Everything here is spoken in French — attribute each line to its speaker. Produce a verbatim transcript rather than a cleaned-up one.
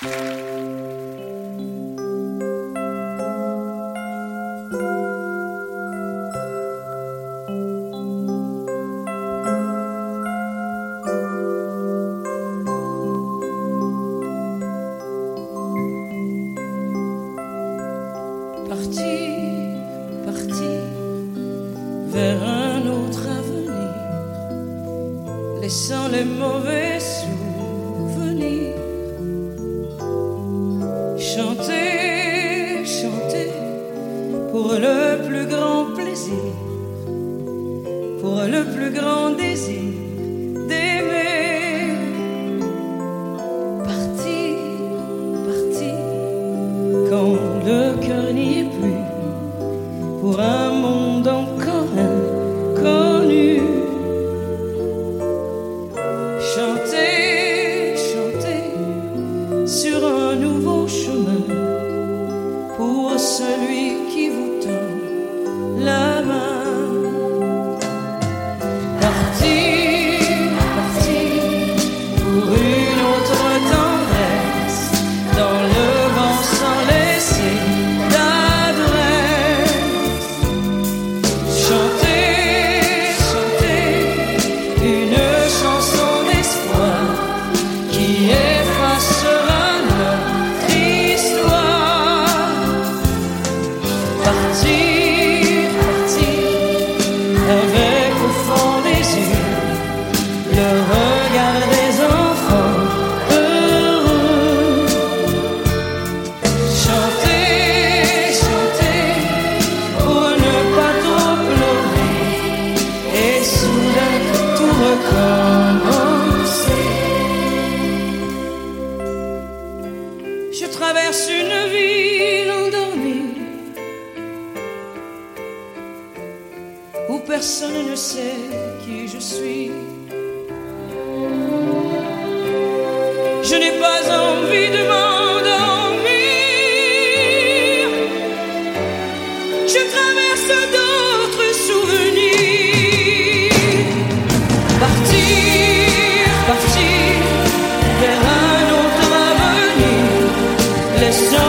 Speaker 1: Parti, parti vers un autre avenir, laissant les mauvais souvenirs. Chanter, chanter pour le plus grand plaisir, pour le plus grand désir d'aimer. Partir, partir quand le cœur n'y est plus, pour un monde encore inconnu. Chanter, chanter sur un nouveau chemin, pour celui qui vous tend la main. Partir, partir pour une autre tendresse, dans le vent sans laisser d'adresse. Chanter, chanter une chanson d'espoir qui effacera notre histoire. Partir, partir avec au fond des yeux le regard des enfants heureux. Chanter, chanter pour ne pas trop pleurer et soudain tout recommencer. Je traverse une ville endormie où personne ne sait qui je suis. Je n'ai pas envie de m'endormir. Je traverse d'autres souvenirs. Partir, partir vers un autre avenir, laissant